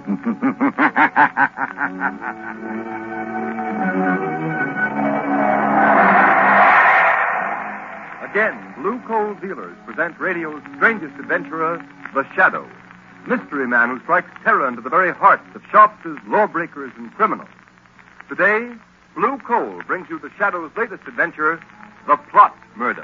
Again, Blue Coal Dealers present radio's strangest adventurer, The Shadow, mystery man who strikes terror into the very hearts of shopkeepers, lawbreakers, and criminals. Today, Blue Coal brings you The Shadow's latest adventure, The Plot Murder.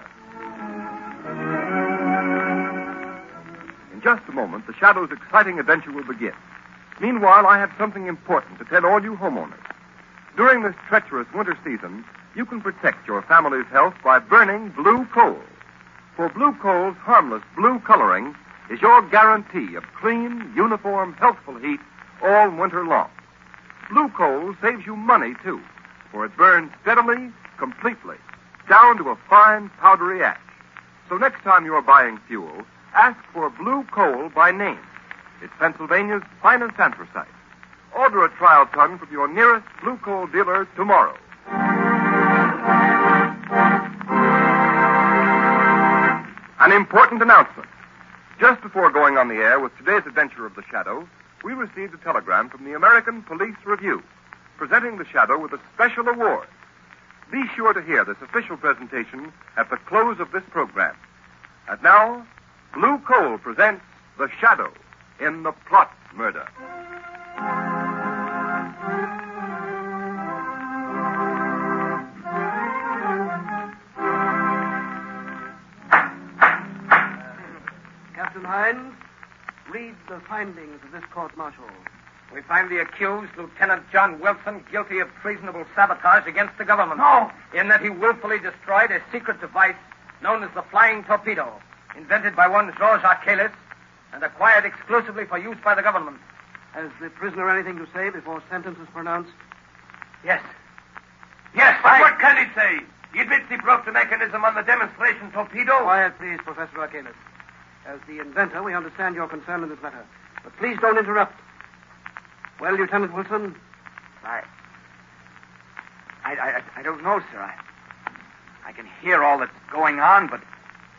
In just a moment, The Shadow's exciting adventure will begin. Meanwhile, I have something important to tell all you homeowners. During this treacherous winter season, you can protect your family's health by burning blue coal. For Blue Coal's harmless blue coloring is your guarantee of clean, uniform, healthful heat all winter long. Blue coal saves you money, too, for it burns steadily, completely, down to a fine, powdery ash. So next time you're buying fuel, ask for Blue Coal by name. It's Pennsylvania's finest anthracite. Order a trial ton from your nearest Blue Coal dealer tomorrow. An important announcement. Just before going on the air with today's adventure of The Shadow, we received a telegram from the American Police Review, presenting The Shadow with a special award. Be sure to hear this official presentation at the close of this program. And now, Blue Coal presents The Shadow in The Plot Murder. Captain Hines, read the findings of this court-martial. We find the accused, Lieutenant John Wilson, guilty of treasonable sabotage against the government. No! In that he willfully destroyed a secret device known as the flying torpedo, invented by one Georges Archelis and acquired exclusively for use by the government. Has the prisoner anything to say before sentence is pronounced? Yes. Yes, but what can he say? He admits he broke the mechanism on the demonstration torpedo. Quiet, please, Professor Archelis. As the inventor, we understand your concern in this matter. But please don't interrupt. Well, Lieutenant Wilson? I don't know, sir. I can hear all that's going on, but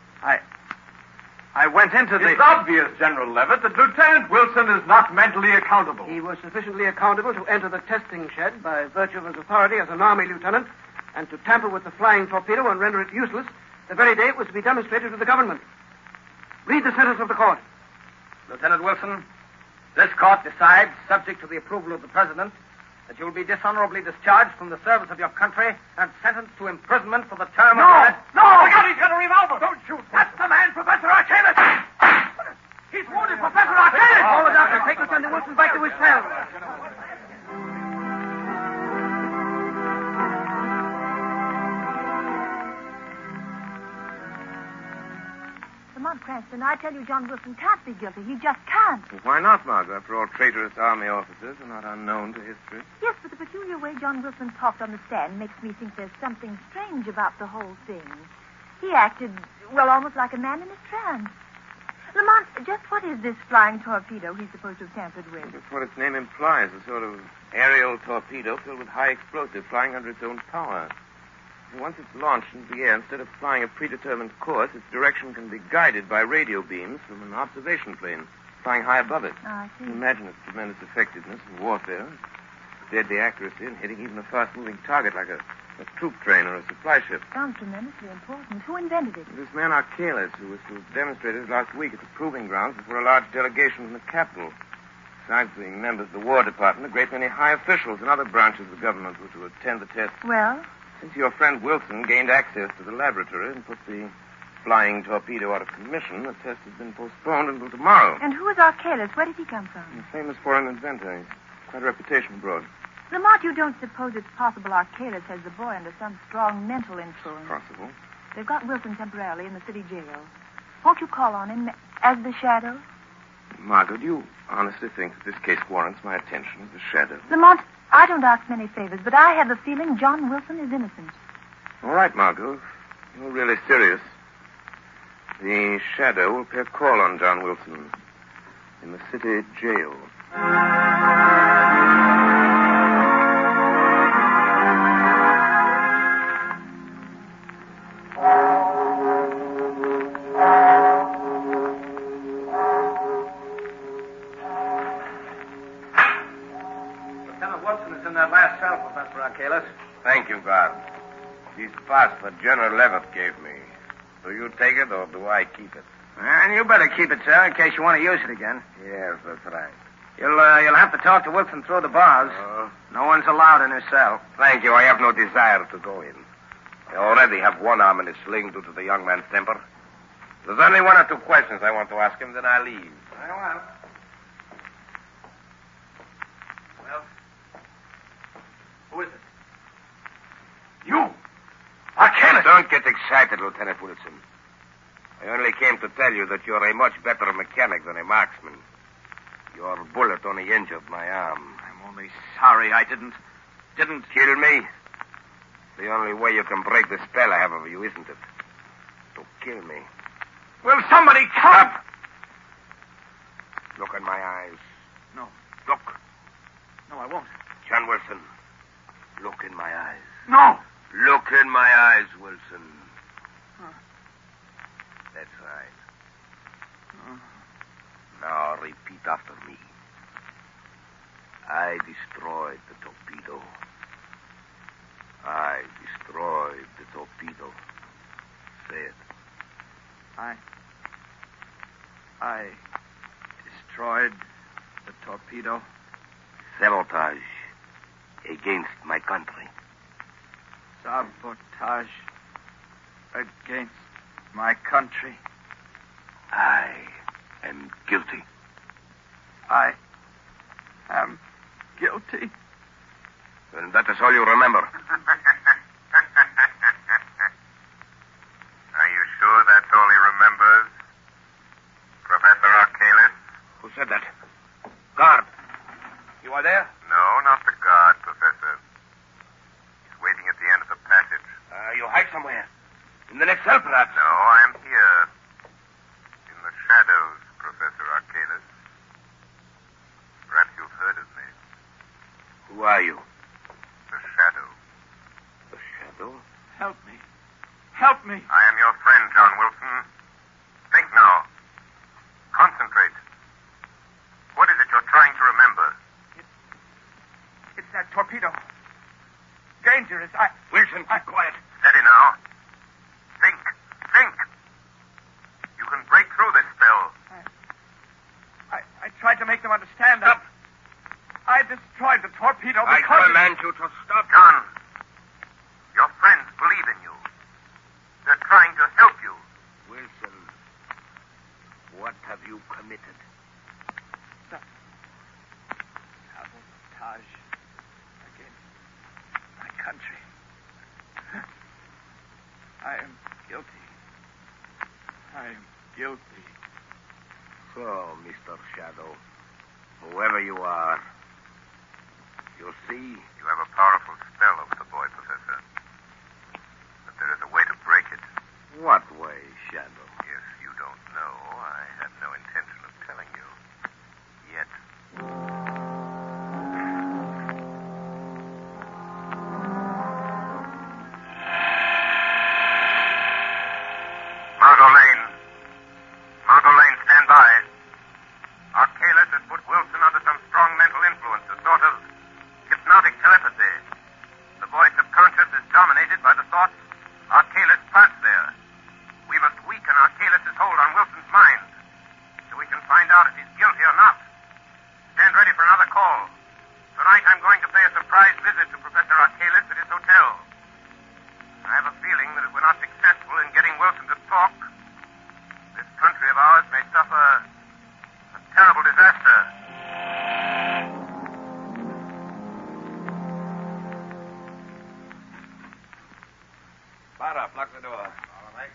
I went into the... It's obvious, General Levitt, that Lieutenant Wilson is not mentally accountable. He was sufficiently accountable to enter the testing shed by virtue of his authority as an Army lieutenant and to tamper with the flying torpedo and render it useless the very day it was to be demonstrated to the government. Read the sentence of the court. Lieutenant Wilson, this court decides, subject to the approval of the President, that you will be dishonorably discharged from the service of your country and sentenced to imprisonment for the term of your... No! Look out, he's got a revolver! Don't shoot! That's the man, Professor Archelis! He's wounded, Professor Archelis! Call the doctor. Take Lieutenant Wilson back to his cell. Lamont Cranston, I tell you, John Wilson can't be guilty. He just can't. Well, why not, Margot? After all, traitorous Army officers are not unknown to history. Yes, but the peculiar way John Wilson talked on the stand makes me think there's something strange about the whole thing. He acted, well, almost like a man in a trance. Lamont, just what is this flying torpedo he's supposed to have tampered with? That's what its name implies, a sort of aerial torpedo filled with high explosive flying under its own power. And once it's launched into the air, instead of flying a predetermined course, its direction can be guided by radio beams from an observation plane flying high above it. Oh, I see. Imagine its tremendous effectiveness in warfare, deadly accuracy in hitting even a fast-moving target like a troop train or a supply ship. Sounds tremendously important. Who invented it? This man Archelis, who was to have demonstrated it last week at the proving grounds before a large delegation from the capital. Besides being members of the War Department, a great many high officials and other branches of the government were to attend the test. Well? Since your friend Wilson gained access to the laboratory and put the flying torpedo out of commission, the test has been postponed until tomorrow. And who is Archelis? Where did he come from? He's a famous foreign inventor. He's quite a reputation abroad. Lamont, you don't suppose it's possible Archelis has the boy under some strong mental influence? Possible. They've got Wilson temporarily in the city jail. Won't you call on him as the Shadow? Margot, do you honestly think that this case warrants my attention as the Shadow? Lamont, I don't ask many favors, but I have the feeling John Wilson is innocent. All right, Margot. If you're really serious. The Shadow will pay a call on John Wilson in the city jail. Lieutenant Wilson is in that last cell, Professor Archalis. Thank you, guard. This pass that General Levitt gave me. Do you take it or do I keep it? And you better keep it, sir, in case you want to use it again. Yes, that's right. You'll have to talk to Wilson through the bars. No one's allowed in his cell. Thank you. I have no desire to go in. I already have one arm in his sling due to the young man's temper. There's only one or two questions I want to ask him, then I'll leave. Very well. Well, who is it? You! Archalis! Don't get excited, Lieutenant Wilson. I only came to tell you that you're a much better mechanic than a marksman. Your bullet only injured my arm. I'm only sorry I didn't Kill me? The only way you can break the spell I have over you, isn't it? To kill me. Will somebody come? Stop! Look in my eyes. No. Look. No, I won't. John Wilson. Look in my eyes. No! Look in my eyes, Wilson. That's right. Now repeat after me. I destroyed the torpedo. I destroyed the torpedo. Say it. I destroyed the torpedo. Sabotage against my country. Sabotage against my country. I am guilty. I am guilty. And that is all you remember. Are you sure that's all he remembers? Professor Archalis? Who said that? Guard. You are there? No, not the guard, Professor. He's waiting at the end of the passage. You hide somewhere. In the next cell, perhaps. No, I am here. In the shadows, Professor Archalis. Perhaps you've heard of me. Who are you? The Shadow. The Shadow? Help me. Help me. I am your friend, John Wilson. Think now. Concentrate. What is it you're trying to remember? It's that torpedo. Dangerous. Wilson, keep quiet. Steady now. Think. Think. You can break through this spell. I tried to make them understand Stop. that I destroyed the torpedo I because... command you to stop. John, your friends believe in you. They're trying to help you. Wilson, what have you committed? Sabotage against my country. I am guilty. I am guilty. So, Mr. Shadow, whoever you are, you see... You have a powerful spell over the boy, Professor. But there is a way to break it. What way, Shadow? If you don't know, I have no intention of telling you. Yet. Margot Lane, stand by. Archalis has put Wilson under some strong mental influence, a sort of hypnotic telepathy. The boy's subconscious is dominated by the thoughts Archalis plants there. We must weaken Archalis' hold on Wilson's mind so we can find out if he's guilty or not. Stand ready for another call. Tonight I'm going to pay a surprise visit to Professor Archalis at his hotel. I have a feeling that if we're not successful in getting Wilson to talk, this country of ours may suffer a terrible disaster. Barra, lock the door. All right.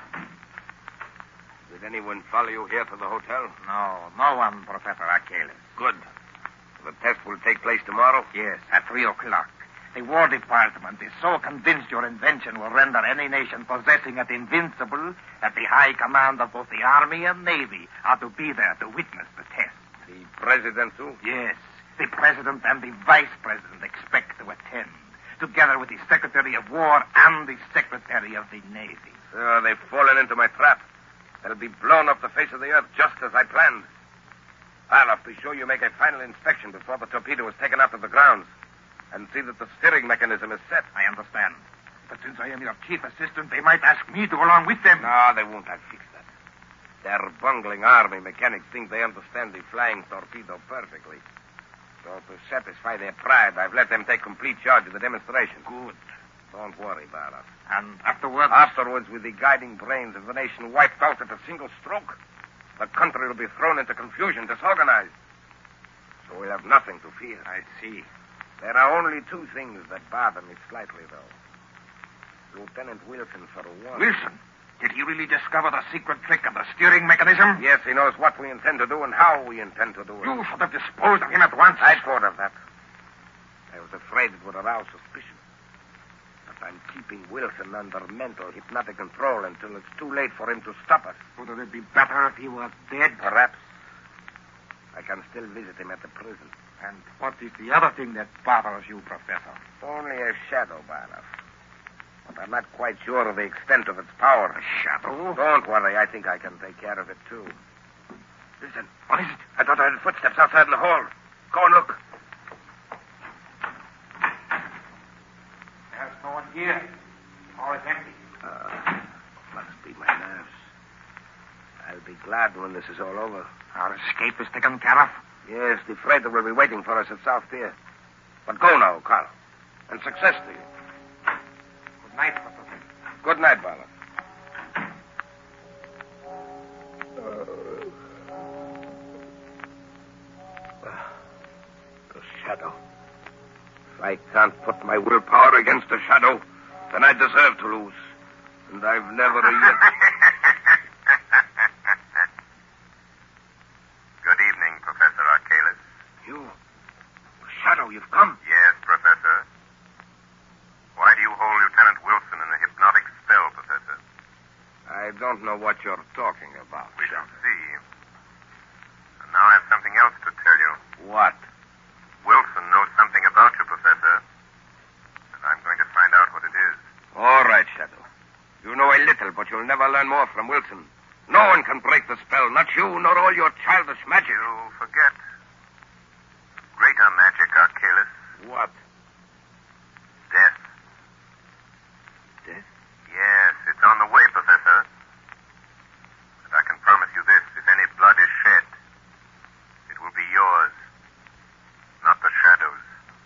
Did anyone follow you here to the hotel? No one, Professor Archalis. Good. The test will take place tomorrow? Yes, at 3 o'clock. The War Department is so convinced your invention will render any nation possessing it invincible that the high command of both the Army and Navy are to be there to witness the test. The president, too? Yes, the President and the Vice President expect to attend, together with the Secretary of War and the Secretary of the Navy. So they've fallen into my trap. They'll be blown off the face of the earth just as I planned. Barloff, be sure you make a final inspection before the torpedo is taken out of the grounds. And see that the steering mechanism is set. I understand. But since I am your chief assistant, they might ask me to go along with them. No, they won't. I'll fix that. Their bungling army mechanics think they understand the flying torpedo perfectly. So to satisfy their pride, I've let them take complete charge of the demonstration. Good. Don't worry, Barloff. And afterwards? Afterwards, with the guiding brains of the nation wiped out at a single stroke, the country will be thrown into confusion, disorganized. So we'll have nothing to fear. I see. There are only two things that bother me slightly, though. Lieutenant Wilson, for one. Wilson? Did he really discover the secret trick of the steering mechanism? Yes, he knows what we intend to do and how we intend to do it. You should have disposed of him at once. I thought of that. I was afraid it would arouse suspicion. But I'm keeping Wilson under mental hypnotic control until it's too late for him to stop us. Would it be better if he was dead? Perhaps. I can still visit him at the prison. And what is the other thing that bothers you, Professor? Only a shadow, Barloff. But I'm not quite sure of the extent of its power. A shadow? Don't worry. I think I can take care of it, too. Listen. What is it? I thought I heard footsteps outside in the hall. Go and look. There's no one here. All is empty. Must be my nerves. I'll be glad when this is all over. Our escape is taken care of? Yes, the freighter will be waiting for us at South Pier. But go now, Carl. And success to you. Good night, Professor. Good night, Barloff. The shadow. If I can't put my willpower against the shadow, then I deserve to lose. And I've never yet... Good evening, Professor Archalis. You? Shadow, you've come? Yes, Professor. Why do you hold Lieutenant Wilson in a hypnotic spell, Professor? I don't know what you're talking about. We shall see. And now I have something else to tell you. What? Wilson knows something about you, Professor. And I'm going to find out what it is. All right, Shadow. You know a little, but you'll never learn more from Wilson. No one can break the spell, not you, nor all your childish magic. You forget greater magic, Archalis. What? Death. Death? Yes, it's on the way, Professor. And I can promise you this, if any blood is shed, it will be yours, not the shadow's.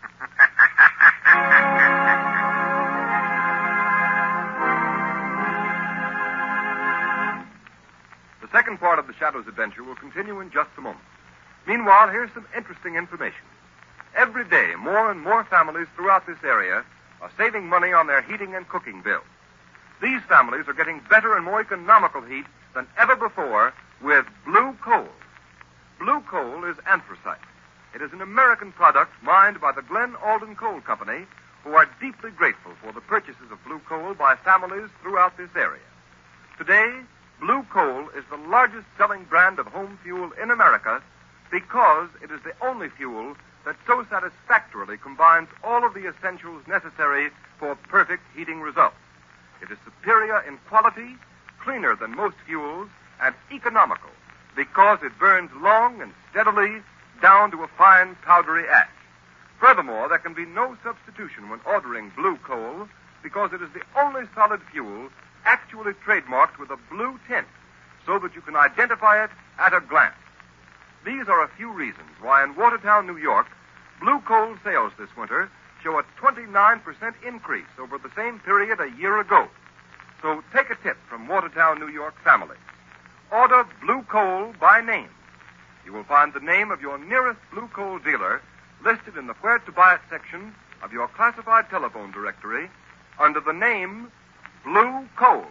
The second part of the Shadow's adventure will continue in just a moment. Meanwhile, here's some interesting information. Every day, more and more families throughout this area are saving money on their heating and cooking bills. These families are getting better and more economical heat than ever before with Blue Coal. Blue Coal is anthracite. It is an American product mined by the Glen Alden Coal Company, who are deeply grateful for the purchases of Blue Coal by families throughout this area. Today, Blue Coal is the largest selling brand of home fuel in America because it is the only fuel that so satisfactorily combines all of the essentials necessary for perfect heating results. It is superior in quality, cleaner than most fuels, and economical because it burns long and steadily down to a fine powdery ash. Furthermore, there can be no substitution when ordering Blue Coal because it is the only solid fuel actually trademarked with a blue tint so that you can identify it at a glance. These are a few reasons why in Watertown, New York, Blue Coal sales this winter show a 29% increase over the same period a year ago. So take a tip from Watertown, New York families. Order Blue Coal by name. You will find the name of your nearest Blue Coal dealer listed in the Where to Buy It section of your classified telephone directory under the name Blue Coal.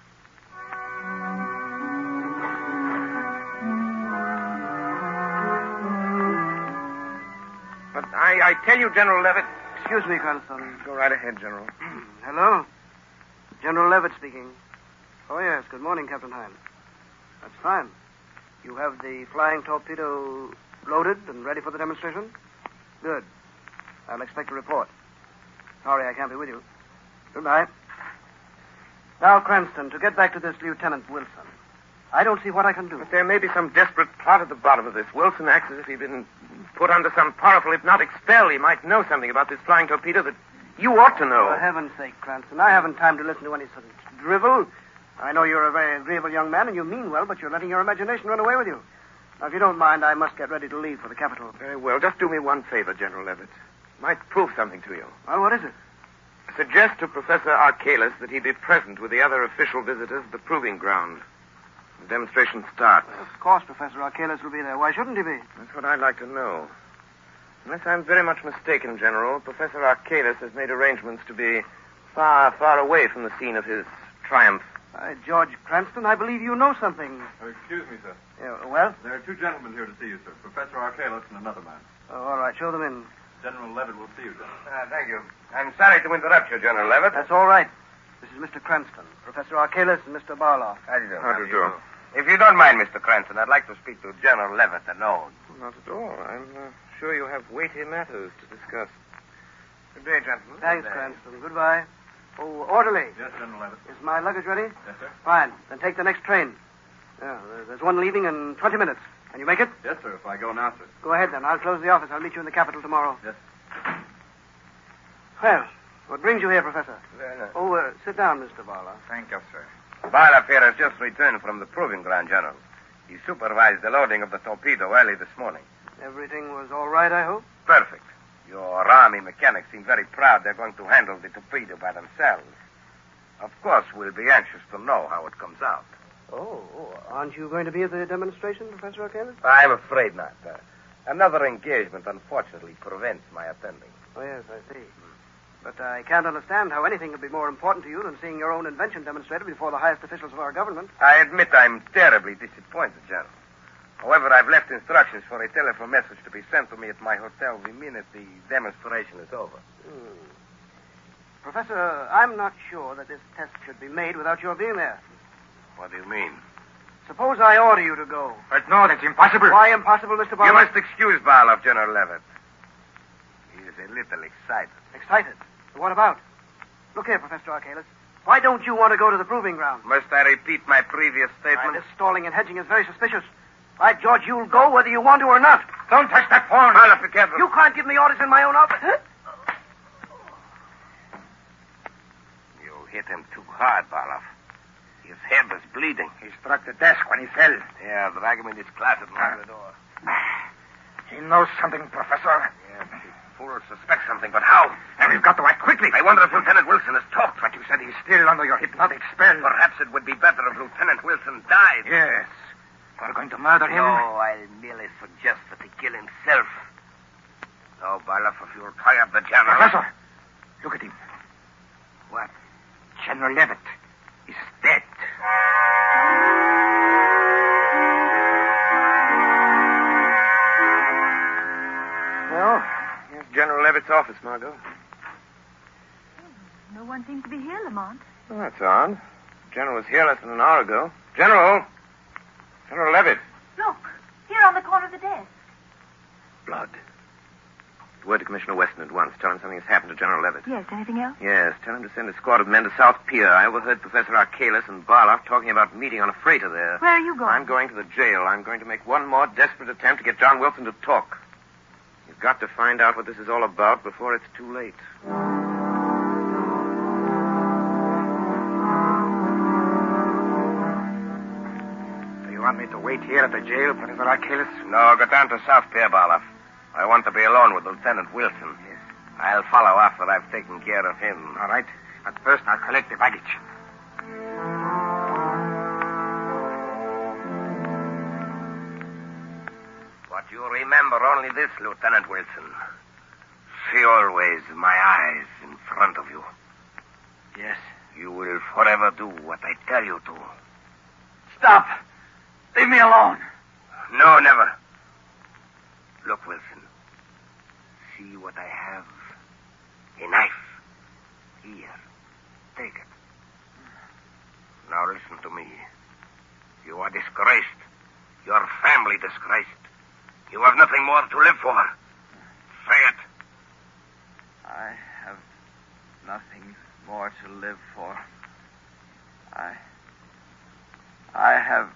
But I tell you, General Levitt... Excuse me, Colonel. Go right ahead, General. Hello? General Levitt speaking. Oh, yes. Good morning, Captain Hine. That's fine. You have the flying torpedo loaded and ready for the demonstration? Good. I'll expect a report. Sorry I can't be with you. Goodbye. Now, Cranston, to get back to this Lieutenant Wilson. I don't see what I can do. But there may be some desperate plot at the bottom of this. Wilson acts as if he'd been put under some powerful hypnotic spell. He might know something about this flying torpedo that you ought to know. For heaven's sake, Cranston, I haven't time to listen to any such drivel. I know you're a very agreeable young man, and you mean well, but you're letting your imagination run away with you. Now, if you don't mind, I must get ready to leave for the capital. Very well. Just do me one favor, General Levitt. Might prove something to you. Well, what is it? Suggest to Professor Archalis that he be present with the other official visitors at the proving ground. The demonstration starts. Well, of course, Professor Archalis will be there. Why shouldn't he be? That's what I'd like to know. Unless I'm very much mistaken, General, Professor Archalis has made arrangements to be far, far away from the scene of his triumph. George Cranston, I believe you know something. Excuse me, sir. Well? There are two gentlemen here to see you, sir. Professor Archalis and another man. Oh, all right. Show them in. General Levitt will see you, sir. Thank you. I'm sorry to interrupt you, General Levitt. That's all right. This is Mr. Cranston, Professor Archalis, and Mr. Barloff. How do you do? How do you do? If you don't mind, Mr. Cranston, I'd like to speak to General Levitt alone. Not at all. I'm sure you have weighty matters to discuss. Good day, gentlemen. Thanks, Good day. Cranston. Goodbye. Oh, orderly. Yes, General Levitt. Is my luggage ready? Yes, sir. Fine. Then take the next train. Yeah, there's one leaving in 20 minutes. Can you make it? Yes, sir, if I go now, sir. Go ahead, then. I'll close the office. I'll meet you in the capital tomorrow. Yes. Well, what brings you here, Professor? Very nice. Oh, sit down, Mr. Barloff. Thank you, sir. Barloff here has just returned from the proving ground, General. He supervised the loading of the torpedo early this morning. Everything was all right, I hope? Perfect. Your Army mechanics seem very proud they're going to handle the torpedo by themselves. Of course, we'll be anxious to know how it comes out. Oh, aren't you going to be at the demonstration, Professor Archalis? I'm afraid not. Another engagement, unfortunately, prevents my attending. Oh, yes, I see. But I can't understand how anything could be more important to you than seeing your own invention demonstrated before the highest officials of our government. I admit I'm terribly disappointed, General. However, I've left instructions for a telephone message to be sent to me at my hotel the minute the demonstration is over. Professor, I'm not sure that this test should be made without your being there. What do you mean? Suppose I order you to go. But no, that's impossible. Why impossible, Mr. Barloff? You must excuse Barloff, General Levitt. He is a little excited. Excited? What about? Look here, Professor Archalis. Why don't you want to go to the proving ground? Must I repeat my previous statement? This stalling and hedging is very suspicious. By George, you'll go whether you want to or not. Don't touch that phone. Barloff, be careful. You can't give me orders in my own office. You hit him too hard, Barloff. His head was bleeding. He struck the desk when he fell. Yeah, drag him in his closet near the door. He knows something, Professor. Yes, he fool suspects something, but how? And we've got to act quickly. I wonder if Lieutenant Wilson has talked. But you said he's still under your hypnotic spell. Perhaps it would be better if Lieutenant Wilson died. Yes. We're going to murder him? No, I'll merely suggest that he kill himself. No, Barloff, if you'll tie up the general... Professor, look at him. What? General Levitt is dead. Well, here's General Levitt's office, Margot. No one seems to be here, Lamont. Well, that's odd. General was here less than an hour ago. General! General Levitt. Look, here on the corner of the desk. Blood. Word to Commissioner Weston at once. Tell him something has happened to General Levitt. Yes, anything else? Yes, tell him to send a squad of men to South Pier. I overheard Professor Archalis and Barloff talking about meeting on a freighter there. Where are you going? I'm going to the jail. I'm going to make one more desperate attempt to get John Wilson to talk. You've got to find out what this is all about before it's too late. You want me to wait here at the jail, Professor Archalis? No, go down to South Pier, Barloff. I want to be alone with Lieutenant Wilson. Yes. I'll follow after I've taken care of him. All right. But first, I'll collect the baggage. But you remember only this, Lieutenant Wilson. See always my eyes in front of you. Yes. You will forever do what I tell you to. Stop. Leave me alone. No, never. Look, Wilson. See what I have? A knife. Here. Take it. Now listen to me. You are disgraced. Your family disgraced. You have nothing more to live for. Say it. I have nothing more to live for. I have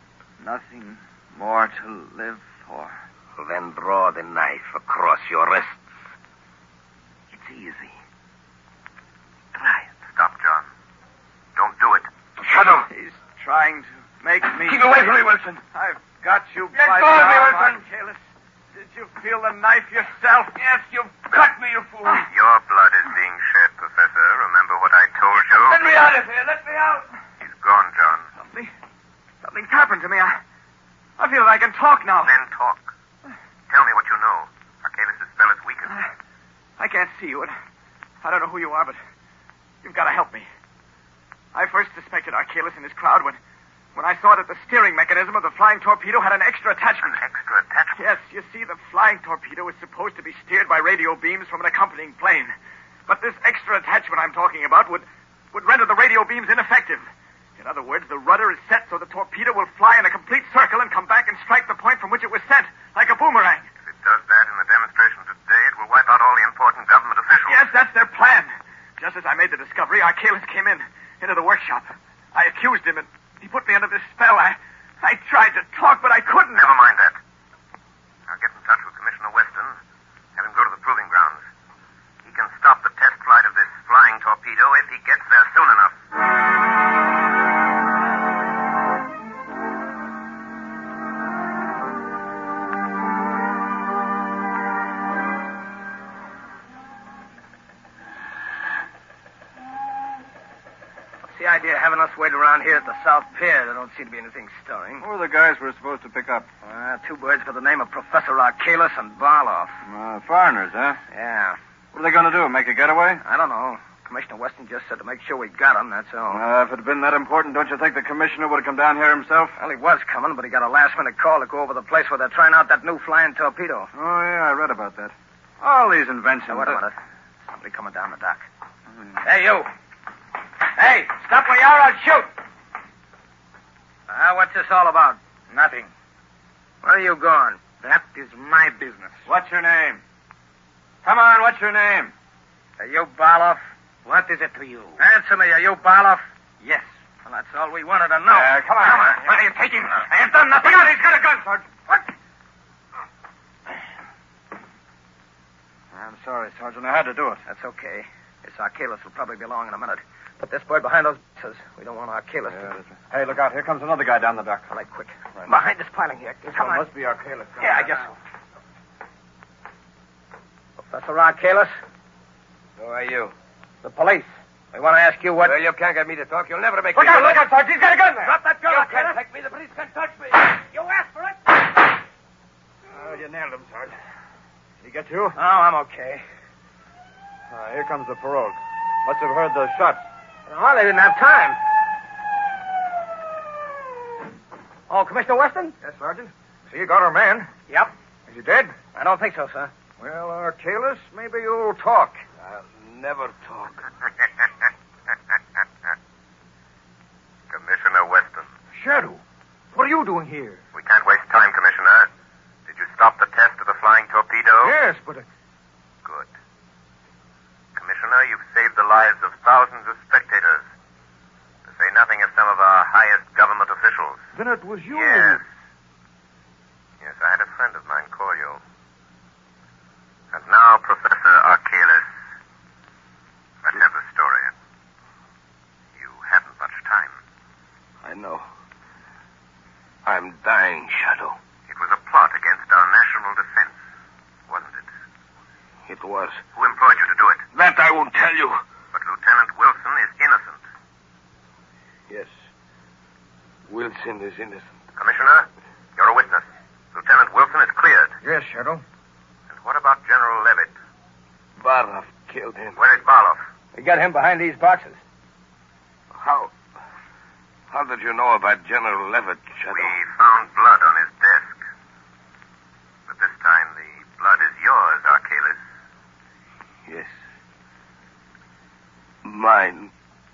Nothing more to live for. Then draw the knife across your wrists. It's easy. Try it. Stop, John. Don't do it. Shadow! He's trying to make me... Keep away from me, Wilson. I've got you Let by go the of me, arm, Wilson. Archelaus. Did you feel the knife yourself? Yes, you've cut me, you fool. Your blood is being shed, Professor. Remember what I told you? Let me out of here. Let me out. He's gone, John. Something's happened to me. I feel like I can talk now. Then talk. Tell me what you know. Archelaus' spell is weakened. I can't see you, and I don't know who you are, but you've got to help me. I first suspected Archelaus and his crowd when I saw that the steering mechanism of the flying torpedo had an extra attachment. An extra attachment? Yes, you see, the flying torpedo is supposed to be steered by radio beams from an accompanying plane. But this extra attachment I'm talking about would render the radio beams ineffective. In other words, the rudder is set so the torpedo will fly in a complete circle and come back and strike the point from which it was sent, like a boomerang. If it does that in the demonstration today, it will wipe out all the important government officials. Yes, that's their plan. Just as I made the discovery, Archelaus came into the workshop. I accused him, and he put me under this spell. I tried to talk, but I couldn't. Never mind that. I'll get in touch with Commissioner Weston, have him go to the proving grounds. He can stop the test flight of this flying torpedo if he gets there soon enough. The idea of having us wait around here at the South Pier. There don't seem to be anything stirring. Who are the guys we're supposed to pick up? Two birds by the name of Professor Archelaus and Barloff. Foreigners, huh? Yeah. What are they going to do, make a getaway? I don't know. Commissioner Weston just said to make sure we got them, that's all. If it had been that important, don't you think the commissioner would have come down here himself? Well, he was coming, but he got a last-minute call to go over the place where they're trying out that new flying torpedo. Oh, yeah, I read about that. All these inventions. Now, wait a minute. Somebody coming down the dock. Hey, you. Hey, stop where you are, I'll shoot. What's this all about? Nothing. Where are you going? That is my business. What's your name? Come on, what's your name? Are you Barloff? What is it to you? Answer me, are you Barloff? Yes. Well, that's all we wanted to know. Come on. Where are you taking? I have done nothing. Look out, he's got a gun, Sergeant. What? I'm sorry, Sergeant. I had to do it. That's okay. This Archelaus will probably be along in a minute. Put this bird behind those boxes. We don't want Archelaus to... Hey, look out. Here comes another guy down the dock. All right, quick. Right. Behind this piling here. Come on. Must be Archelaus. Yeah, I guess so. Professor Archelaus? Who are you? The police. We want to ask you what... Well, you can't get me to talk. You'll never make Look me... out, Sergeant. He's got a gun there. Drop that gun, You Archelaus. can't take me. The police can't touch me. You asked for it. Oh, you nailed him, Sergeant. Did he get you? Oh, I'm okay. Here comes the parole. Must have heard the shots. Oh, they didn't have time. Oh, Commissioner Weston? Yes, Sergeant. So you got our man. Yep. Is he dead? I don't think so, sir. Well, Archelaus, maybe you'll talk. I'll never talk. Commissioner Weston. Shadow, what are you doing here? We can't waste time, Commissioner. Did you stop the test of the flying torpedo? Yes, but... Good. Commissioner, you've saved the lives of thousands of spectators. To say nothing of some of our highest government officials. Then it was you. Yes. Yes, I had a friend of mine call you. And now, Professor Archelaus, let's have the story. You haven't much time. I know. I'm dying, Shadow. It was a plot against our national defense, wasn't it? It was. Who employed you to do it? That I won't tell you. But Lieutenant Wilson is innocent. Yes. Wilson is innocent. Commissioner, you're a witness. Lieutenant Wilson is cleared. Yes, Shadow. And what about General Levitt? Barloff killed him. Where is Barloff? We got him behind these boxes. How did you know about General Levitt, Shadow? We found blood on his desk. But this time the blood is yours, Archelaus. Yes. Mine.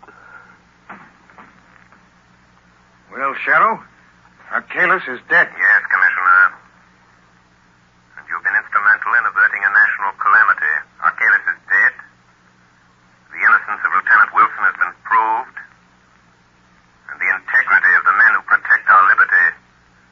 Well, Shadow, Archelaus is dead. Yes, Commissioner. And you've been instrumental in averting a national calamity. Archelaus is dead. The innocence of Lieutenant Wilson has been proved. And the integrity of the men who protect our liberty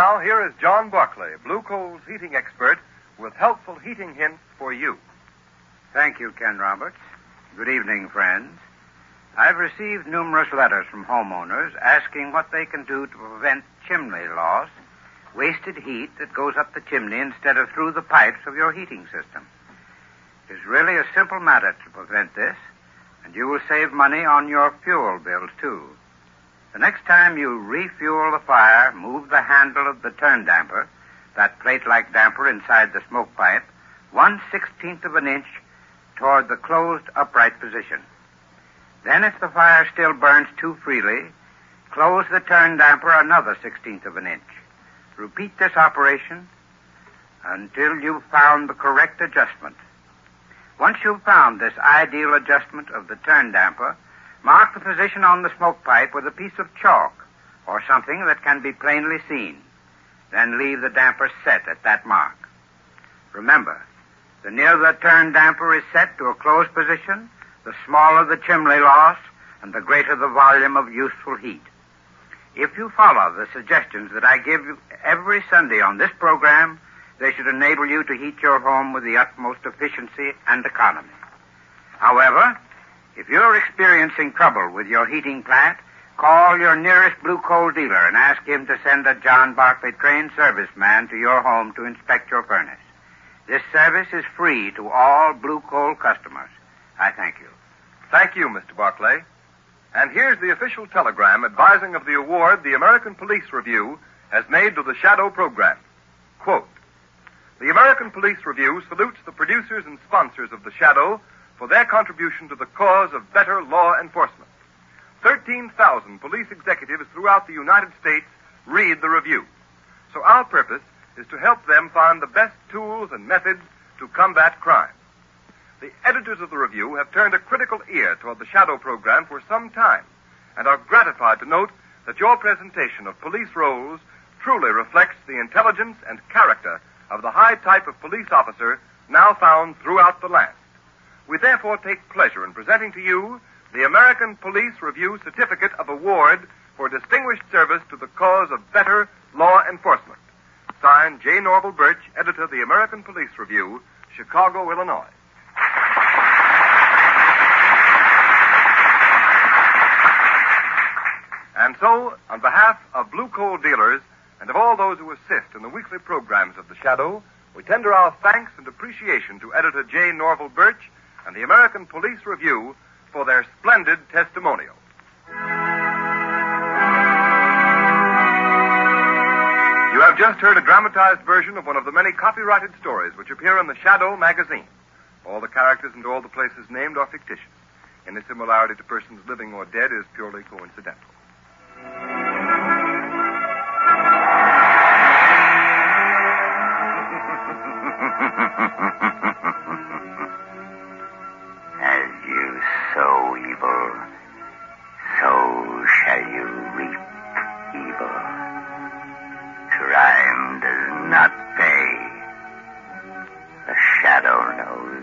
now, here is John Barclay, Blue Coal's heating expert, with helpful heating hints for you. Thank you, Ken Roberts. Good evening, friends. I've received numerous letters from homeowners asking what they can do to prevent chimney loss, wasted heat that goes up the chimney instead of through the pipes of your heating system. It's really a simple matter to prevent this, and you will save money on your fuel bills, too. The next time you refuel the fire, move the handle of the turn damper, that plate-like damper inside the smoke pipe, 1/16 of an inch toward the closed upright position. Then, if the fire still burns too freely, close the turn damper another 1/16 of an inch. Repeat this operation until you've found the correct adjustment. Once you've found this ideal adjustment of the turn damper, mark the position on the smoke pipe with a piece of chalk or something that can be plainly seen. Then leave the damper set at that mark. Remember, the nearer the turn damper is set to a closed position, the smaller the chimney loss and the greater the volume of useful heat. If you follow the suggestions that I give you every Sunday on this program, they should enable you to heat your home with the utmost efficiency and economy. However, if you're experiencing trouble with your heating plant, call your nearest Blue Coal dealer and ask him to send a John Barclay trained serviceman to your home to inspect your furnace. This service is free to all Blue Coal customers. I thank you. Thank you, Mr. Barclay. And here's the official telegram advising of the award the American Police Review has made to the Shadow program. Quote, "The American Police Review salutes the producers and sponsors of the Shadow for their contribution to the cause of better law enforcement. 13,000 police executives throughout the United States read the review. So our purpose is to help them find the best tools and methods to combat crime. The editors of the review have turned a critical ear toward the Shadow program for some time and are gratified to note that your presentation of police roles truly reflects the intelligence and character of the high type of police officer now found throughout the land. We therefore take pleasure in presenting to you the American Police Review Certificate of Award for Distinguished Service to the Cause of Better Law Enforcement. Signed, J. Norval Birch, editor of the American Police Review, Chicago, Illinois." And so, on behalf of Blue Coal dealers and of all those who assist in the weekly programs of the Shadow, we tender our thanks and appreciation to editor J. Norval Birch and the American Police Review for their splendid testimonial. You have just heard a dramatized version of one of the many copyrighted stories which appear in the Shadow magazine. All the characters and all the places named are fictitious. Any similarity to persons living or dead is purely coincidental. As you sow evil, so shall you reap evil. Crime does not pay. The Shadow knows.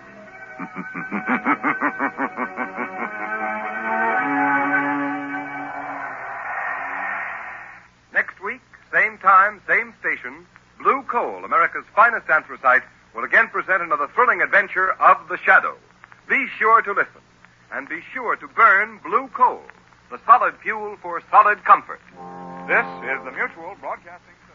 Next week, same time, same station, Blue Coal, America's finest anthracite, will again present another thrilling adventure of the Shadow. Be sure to listen, and be sure to burn Blue Coal, the solid fuel for solid comfort. This is the Mutual Broadcasting